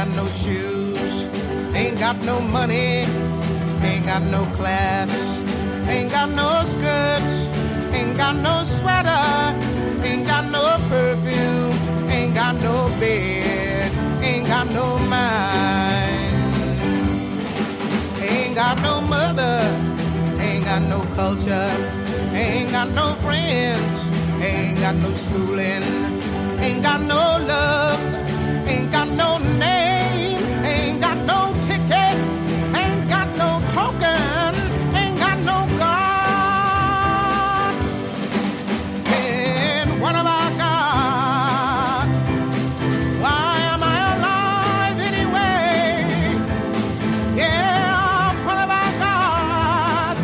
got no shoes, ain't got no money, ain't got no class, ain't got no skirts, ain't got no sweater, ain't got no perfume, ain't got no bed, ain't got no mind, ain't got no mother, ain't got no culture, ain't got no friends, ain't got no schooling, ain't got no love, ain't got no name, ain't got no ticket, ain't got no token, ain't got no God. And what have I got? Why am I alive anyway? Yeah, what have I got?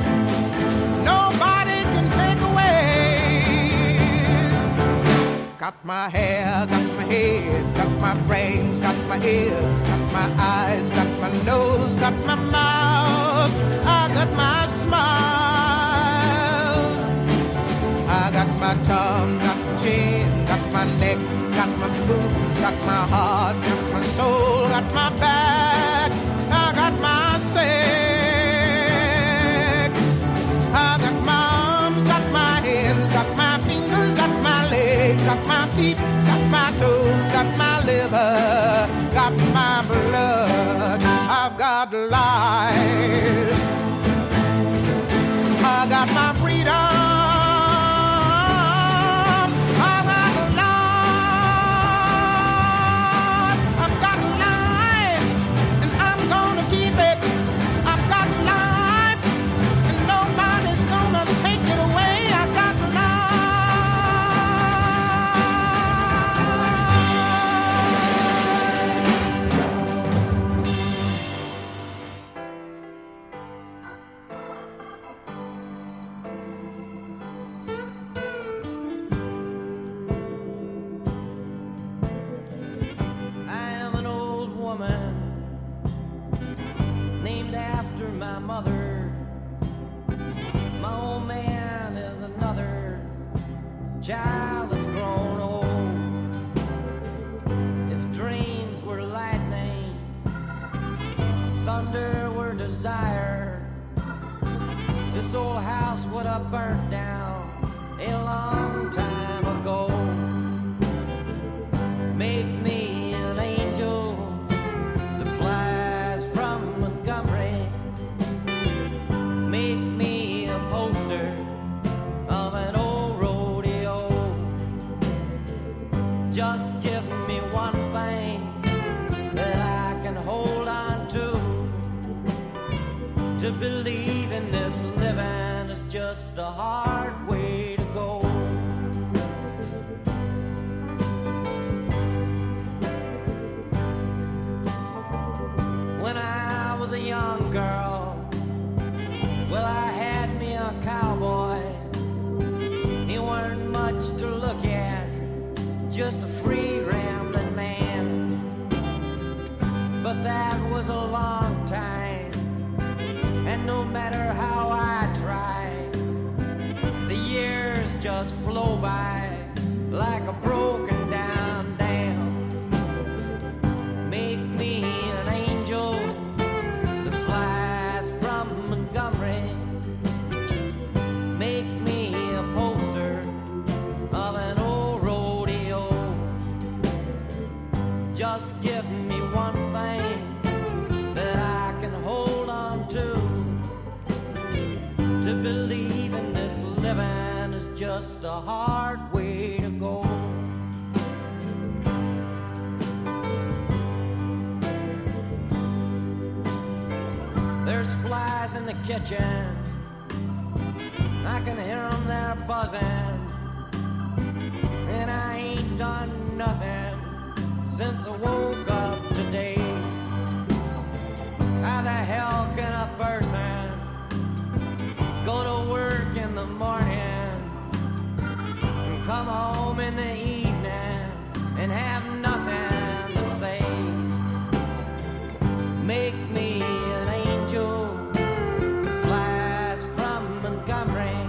Nobody can take away. Got my hair, got my head, got my brains, got my ears, got my eyes, got my nose, got my mouth, I got my smile, I got my tongue, got my chin, got my neck, got my boobs, got my heart, got my soul, got my back, I got my sex, I got my arms, got my hands, got my fingers, got my legs, got my feet, got my toes, got my liver, got my blood, I've got life, I got my freedom, I've got life, I've got life, and I'm gonna keep it, I've got life, and nobody's gonna take it away, I've got named after my mother. My old man is another child that's grown old. If dreams were lightning, thunder were desire, this old house would have burnt down a long time ago. Make me an angel that flies from Montgomery. Make me a poster of an old rodeo. Just give me one thing that I can hold on to believe in this living is just a hard way to go. When I was a young girl, well, I had me a cowboy. He weren't much to look at, just a free rambling man. But that was a long time, and no matter how I tried, the years just flow by like a broken down dam. Make me an angel that flies from Montgomery. Make me a poster of an old rodeo. Just give me one thing that I can hold on to believe in this living is just a hard way to go. There's flies in the kitchen, I can hear them there buzzing, and I ain't done nothing since I woke up today. How the hell can a person go to work in the morning and come home in the evening and have nothing to say? Make me an angel that flies from Montgomery.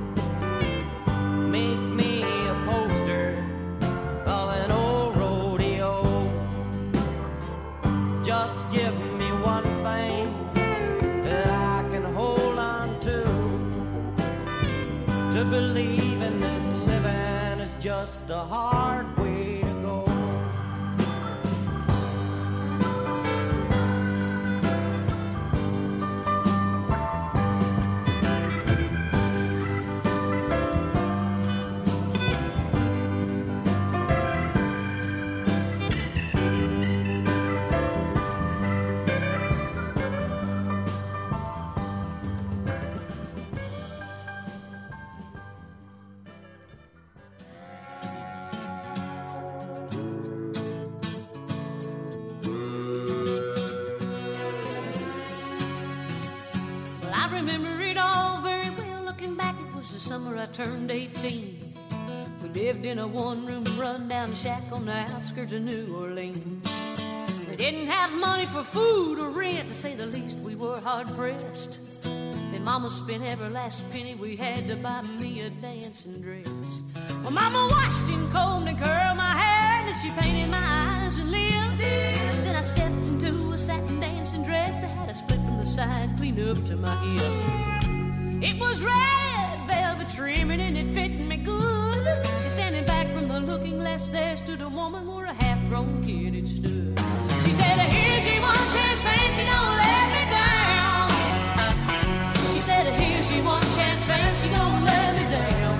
Make me a poster of an old rodeo. just the hard way to go. Turned 18. We lived in a one-room run-down shack on the outskirts of New Orleans. We didn't have money for food or rent, to say the least. We were hard-pressed. Then Mama spent every last penny we had to buy me a dancing dress. Well, Mama washed and combed and curled my hair, and she painted my eyes and lips. Then I stepped into a satin dancing dress that had a split from the side clean up to my hip. It was red velvet trimming and it fit me good. And standing back from the looking glass, there stood a woman where a half-grown kid had stood. She said, "Here's your one chance, fancy, don't let me down." She said, "Here's your one chance, fancy, don't let me down."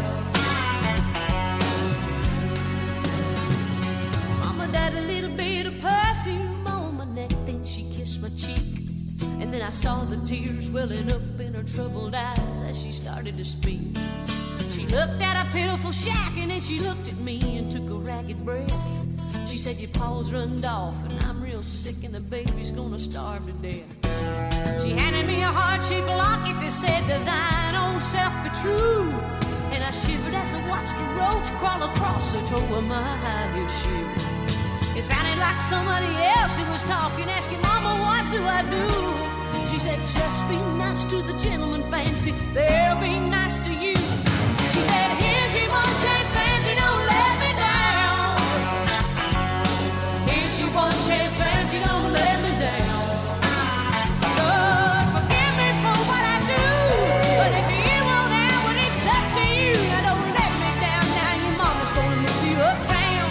Mama died a little bit of perfume on my neck, then she kissed my cheek. And then I saw the tears welling up in her troubled eyes as she started to speak. She looked at a pitiful shack and then she looked at me and took a ragged breath. She said, "Your paws runned off and I'm real sick and the baby's gonna starve to death." She handed me a heart-shaped locket that said, "To thine own self be true." And I shivered as I watched a roach crawl across the toe of my high-heel shoe. It sounded like somebody else who was talking, asking, "Mama, what do I do?" She said, "Just be nice to the gentleman, fancy, they'll be nice to you." She said, "Here's your one chance, fancy, don't let me down. Here's your one chance, fancy, don't let me down. Lord, forgive me for what I do, but if you want out, well, it's up to you. Now don't let me down, now your mama's gonna move you uptown."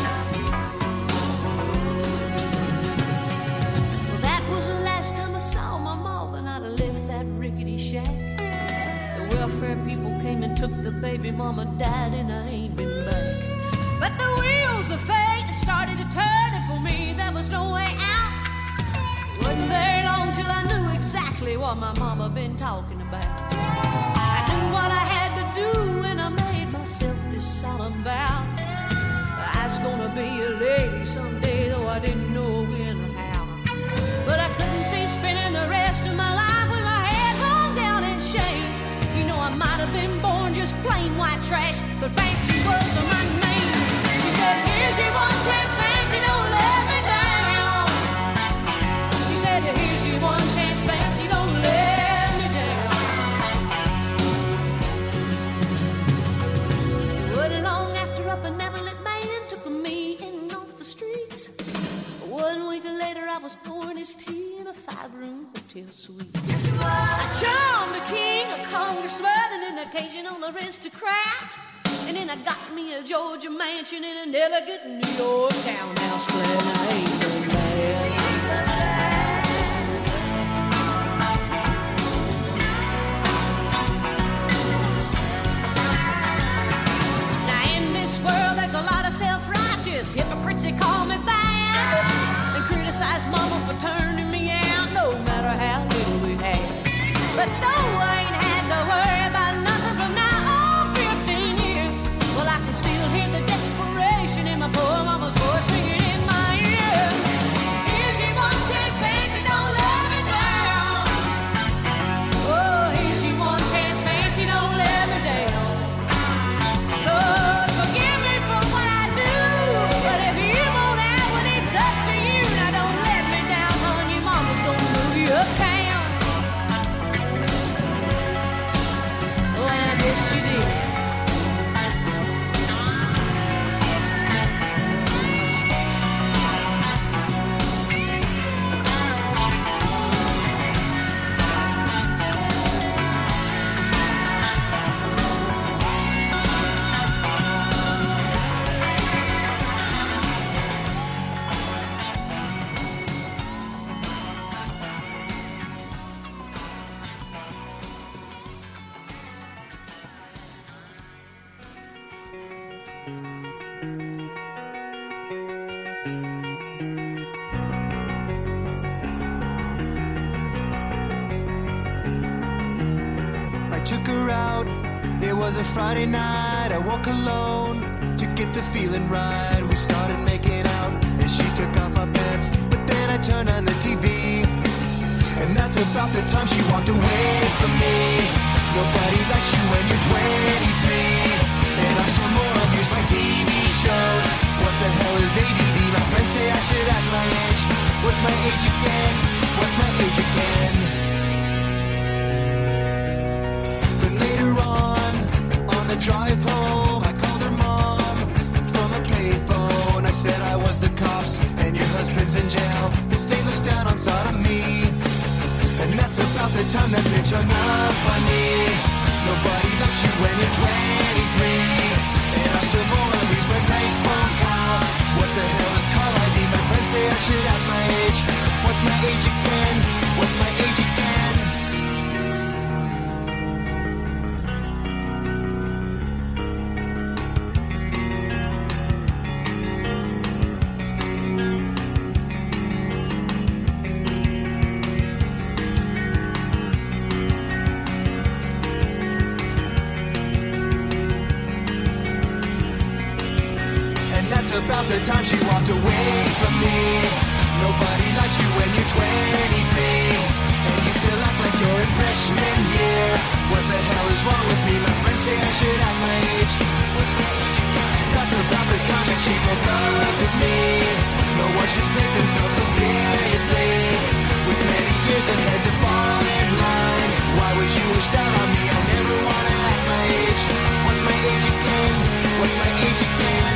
Well, that was the last time I saw my mom, and I'd left that rickety shack. The welfare people came and took the baby, mama died and I ain't been back. But the wheels of fate started to turn, and for me there was no way out. It wasn't very long till I knew exactly what my mama been talking about. I knew what I had to do and I made myself this solemn vow. I was gonna be a lady someday, though I didn't know when or how. But I couldn't see spending the rest of my life with my head hung down in shame. You know, I might have been born just plain white trash, but fancy was my name. She said, "Here's your one chance, fancy, don't let me down." She said, "Here's your one chance, fancy, don't let me down." It wasn't long after a benevolent man took me in off the streets. 1 week later I was pouring his tea in a 5-room hotel suite. Yes, you were. I charmed a king, a congressman, and an occasional aristocrat. And then I got me a Georgia mansion in an elegant New York townhouse flat. I ain't done bad. Now in this world there's a lot of self-righteous hypocrites that call me bad and criticize mama for turning me out no matter how little we had. But though I ain't had to worry about nothing from now on 15 years, well, I can still hear the desperation in my poor mama's voice ringing in my ears. Here's took her out. It was a Friday night, I woke alone to get the feeling right. We started making out and she took off my pants, but then I turned on the TV, and that's about the time she walked away from me. Nobody likes you when you're 23, and I still more abuse my TV shows. What the hell is ADD? My friends say I should act my age. What's my age again? What's my age again? Then later on the drive home, I called her mom from a payphone. I said I was the cops and your husband's in jail. The state looks down on sodomy, and that's about the time that bitch hung up on me. Nobody likes you when you're 23, and I still wanna lose my prank phone calls. What the hell is call ID? My friends say I should act my age. What's my age again? What's my age again? About the time she walked away from me. Nobody likes you when you're 23, and you still act like you're in freshman year. What the hell is wrong with me? My friends say I should act my age. That's about the time that she broke up with me. No one should take themselves so seriously, with many years ahead to fall in line. Why would you wish that on me? I never wanna act my age. What's my age again? What's my age again?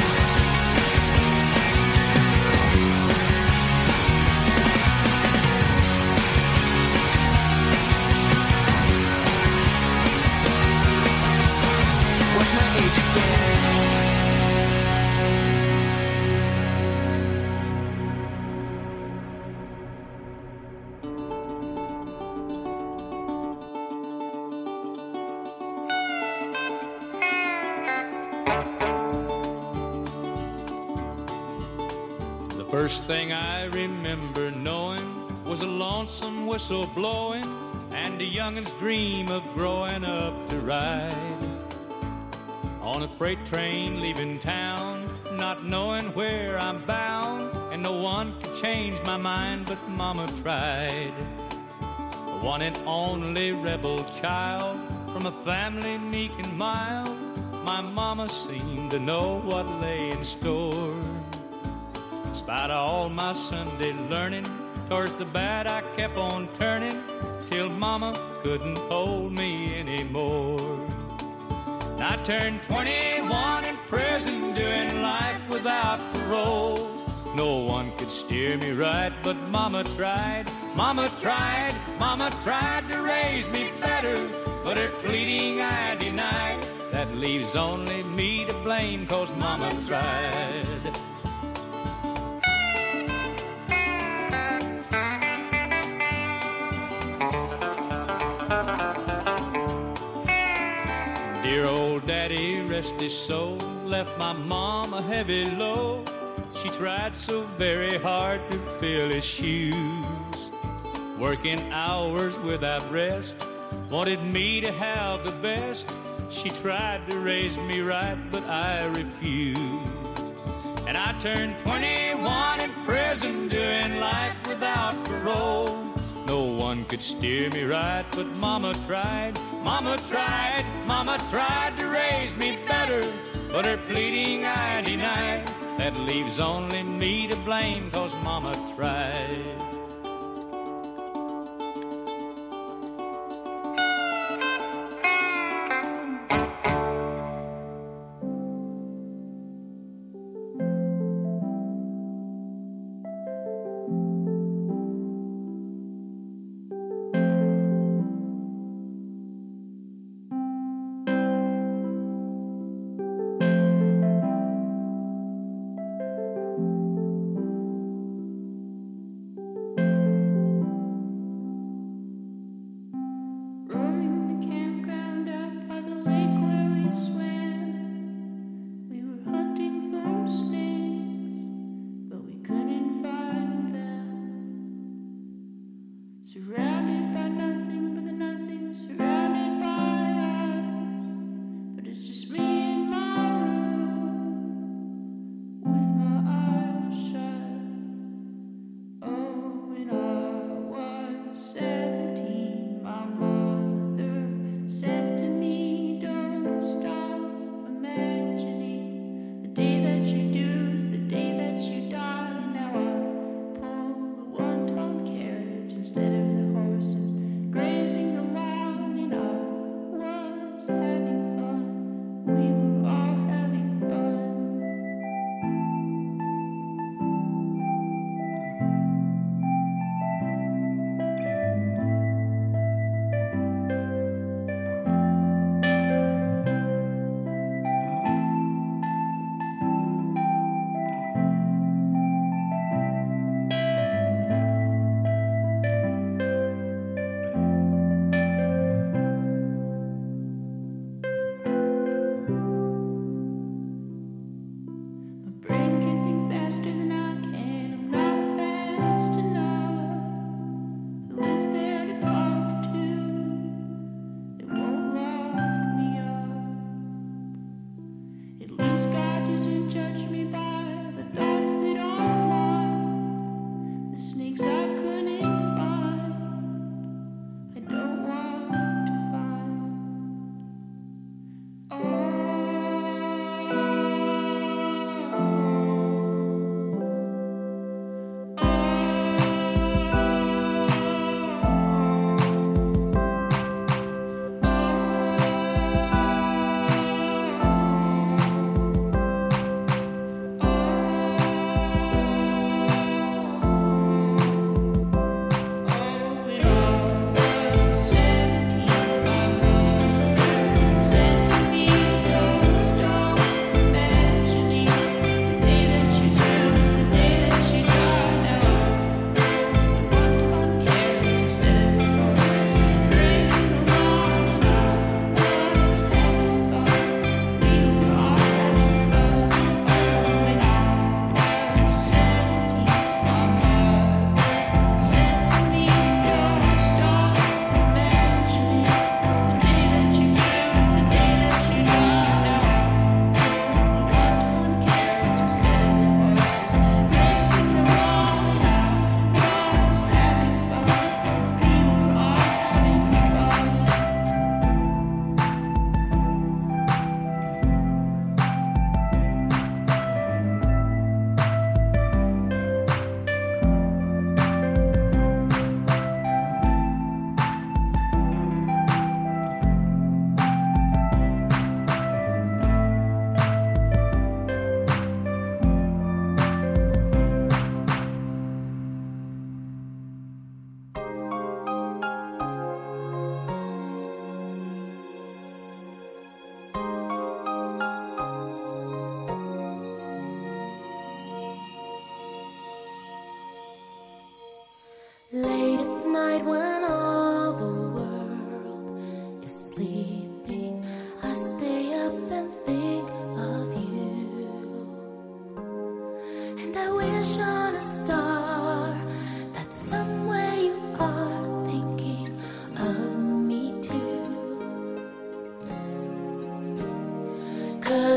First thing I remember knowing was a lonesome whistle blowing and a youngin's dream of growing up to ride on a freight train leaving town, not knowing where I'm bound, and no one could change my mind but Mama tried. The one and only rebel child from a family meek and mild, my Mama seemed to know what lay in store. Despite all my Sunday learning, towards the bad I kept on turning, till Mama couldn't hold me anymore. I turned 21 in prison, doing life without parole. No one could steer me right, but Mama tried. Mama tried, Mama tried to raise me better, but her pleading I denied. That leaves only me to blame, 'cause Mama tried. Dear old daddy, rest his soul, left my mom a heavy load. She tried so very hard to fill his shoes, working hours without rest, wanted me to have the best. She tried to raise me right, but I refused. And I turned 21 in prison, doing life without parole. No one could steer me right, but Mama tried. Mama tried, Mama tried to raise me better, but her pleading I denied. That leaves only me to blame, 'cause Mama tried.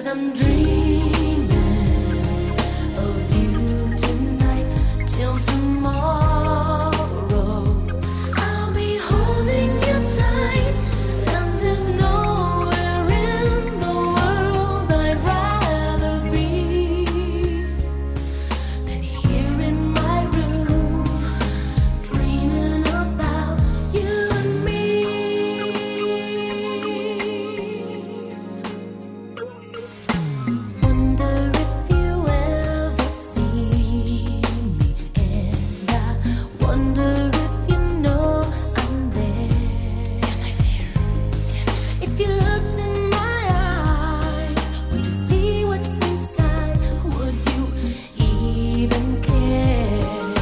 I'm dreaming of you tonight till tomorrow. I'll be holding you tight, and there's nowhere in the world I'd rather be than here in my room, dreaming about you and me. Wonder if you ever see me, and I wonder if you know I'm there. Am I there? If you looked in my eyes, would you see what's inside? Would you even care?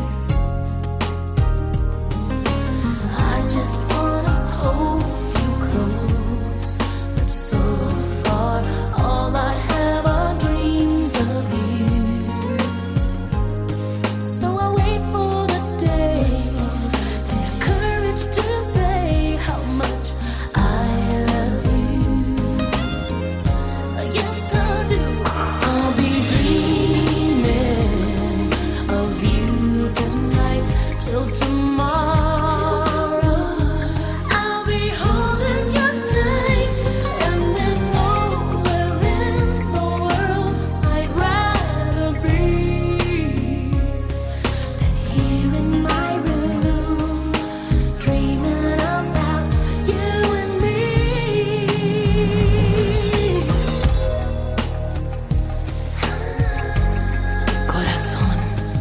I just wanna hold you close, but so far all I have are dreams of you. So I wait for the day to have courage to say how much I love you. Yes, I do. I'll be dreaming of you tonight till tomorrow. I'll be holding you tight, and there's nowhere in the world I'd rather be than here in my room, dreaming about you and me. Corazón,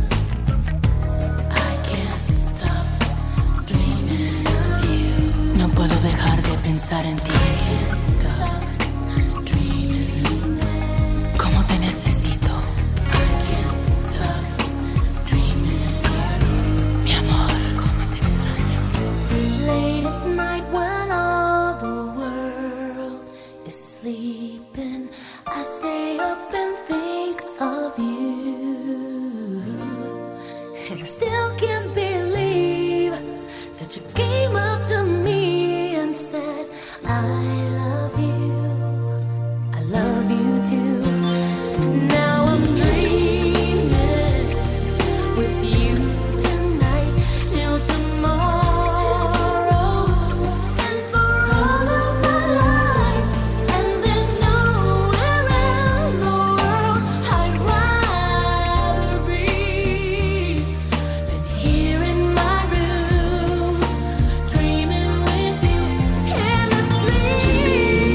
I can't stop dreaming of you. No puedo dejar de pensar en ti. Can't stop dreaming. ¿Cómo te necesito? I can't stop dreaming of you. Mi amor, cómo te extraño. Late at night when all the world is sleeping, I stay up and think of you. And I still can't believe that you came up to me and said, I love you. I love you too. Now I'm dreaming with you tonight till tomorrow, and for all of my life. And there's nowhere in the world I'd rather be than here in my room, dreaming with you endlessly.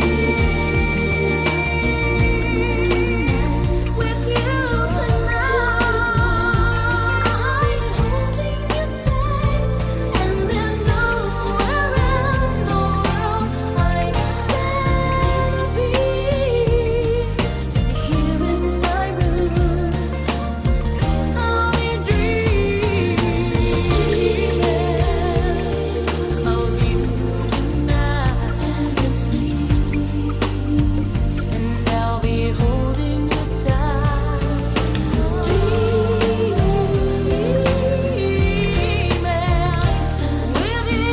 With you tonight, holding you tight, and there's nowhere in the world I'd rather be than here in my room. I'll be dreaming of you tonight, endlessly, and I'll be holding you tight, dreaming with you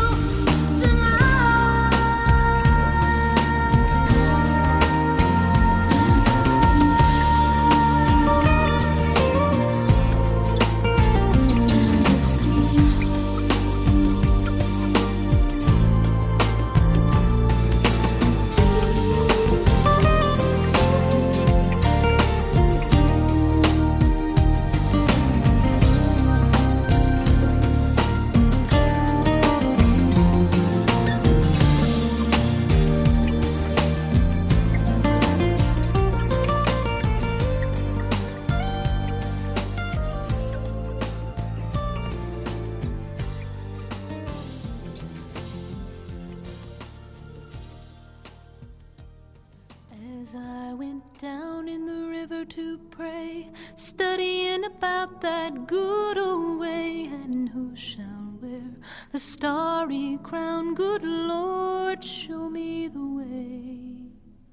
As I went down in the river to pray, studying about that good old way, and who shall wear the starry crown? Good Lord, show me the way.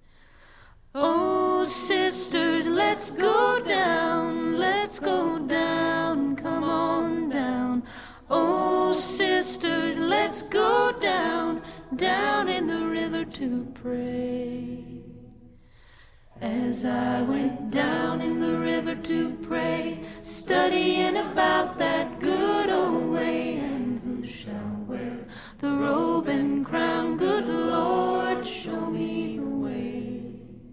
Oh, sisters, let's go down, come on down. Oh, sisters, let's go down, down in the river to pray. As I went down in the river to pray, studying about that good old way, and who shall wear the robe and crown? Good Lord, show me the way.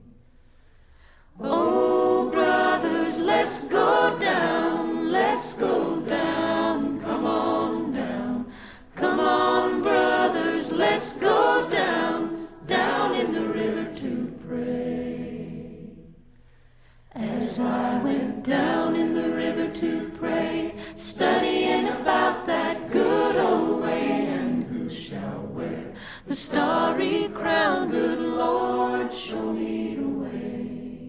Oh, brothers, let's go down, let's go down, come on down. Come on, brothers, let's go down, down in the river to pray. As I went down in the river to pray, studying about that good old way, and who shall wear the starry crown? Good Lord, show me the way.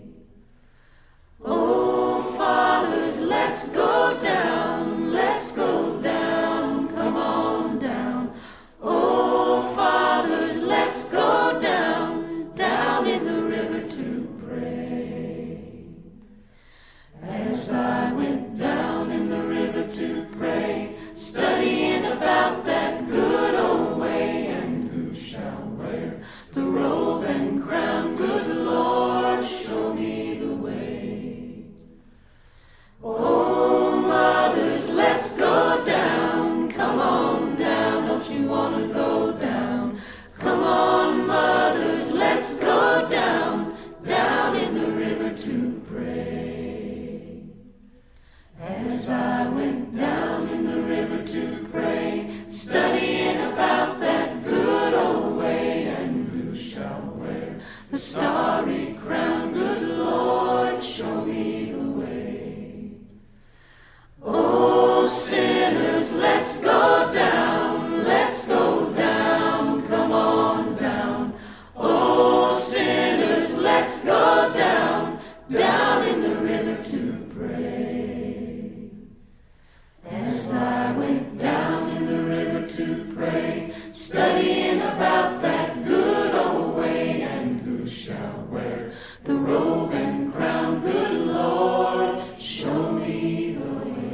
Oh, fathers, let's go down, let's go down, come on down. Oh, fathers, let's go down, down in the river to pray. As I went down in the river to pray, studying about that good old way, and who shall wear the robe and crown? Good Lord, show me the way. Oh, mothers, let's go down, come on down, don't you wanna go down? Come on, mothers, let's go down, down in the river to pray. As I went down in the river to pray, studying about that good old way, and who shall wear the starry crown? Good Lord, show me the way. Oh, sinners, let's go down, let's go down, come on down. Oh, sinners, let's go down, down in the river to pray. As I went down in the river to pray, studying about that good old way, and who shall wear the robe and crown? Good Lord, show me the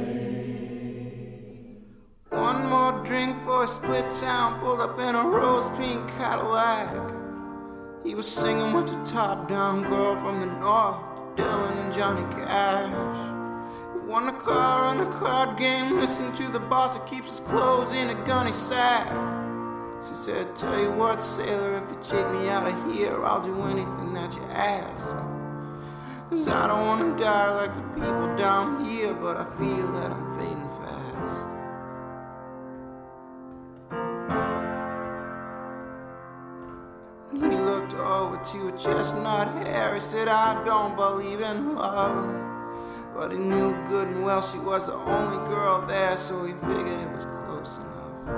way. One more drink for a split town, pulled up in a rose pink Cadillac. He was singing with the top down girl from the north, Dylan and Johnny Cash. Won a car and a card game, listening to the boss that keeps his clothes in a gunny sack. She said, tell you what, sailor, if you take me out of here, I'll do anything that you ask. 'Cause I don't want to die like the people down here, but I feel that I'm fading fast. He looked over to her chestnut hair. He said, I don't believe in love. But he knew good and well she was the only girl there, so he figured it was close enough.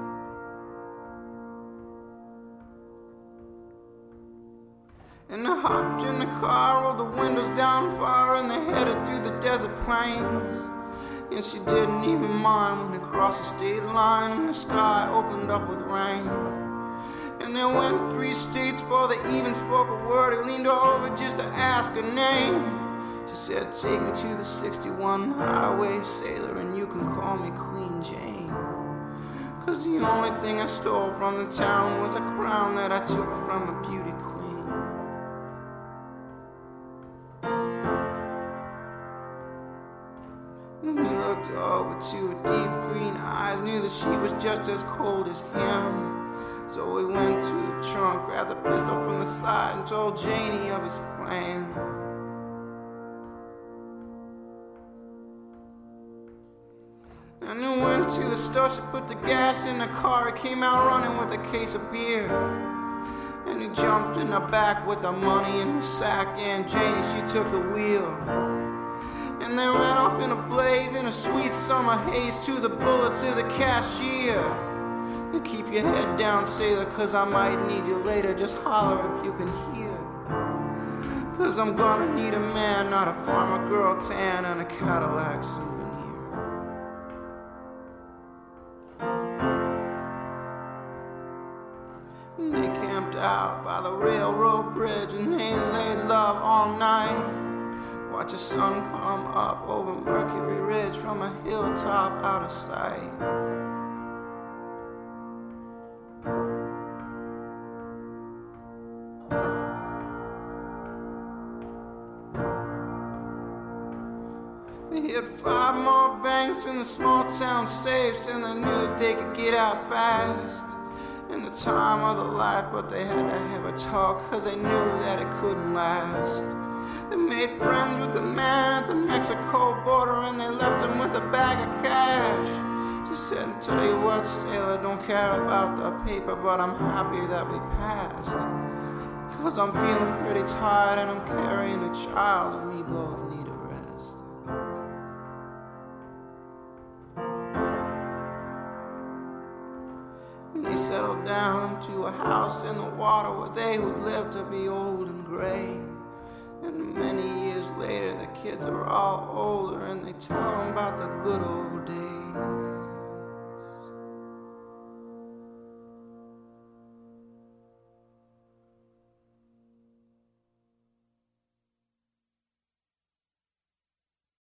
And I hopped in the car, rolled the windows down far, and they headed through the desert plains. And she didn't even mind when they crossed the state line and the sky opened up with rain. And they went 3 states before they even spoke a word. He leaned over just to ask her name. She said, take me to the 61 highway, sailor, and you can call me Queen Jane. 'Cause the only thing I stole from the town was a crown that I took from a beauty queen. And he looked over to her deep green eyes, knew that she was just as cold as him. So he went to the trunk, grabbed the pistol from the side, and told Janie of his plan. And he went to the store, she put the gas in the car. He came out running with a case of beer. And he jumped in the back with the money in the sack, and Janie, she took the wheel. And they ran off in a blaze in a sweet summer haze to the bullets of the cashier. And keep your head down, sailor, 'cause I might need you later. Just holler if you can hear. 'Cause I'm gonna need a man, not a farmer girl tan and a Cadillac souvenir. And they camped out by the railroad bridge, and they laid love all night. Watch the sun come up over Mercury Ridge from a hilltop out of sight. He had 5 more banks in the small town safes, and they knew they could get out fast in the time of the life, but they had to have a talk, cause they knew that it couldn't last. They made friends with the man at the Mexico border, and they left him with a bag of cash. Just said, tell you what, sailor, don't care about the paper, but I'm happy that we passed, cause I'm feeling pretty tired and I'm carrying a child, and we both need a rest. And they settled down to a house in the water where they would live to be old and gray. And many years later the kids are all older, and they tell them about the good old days.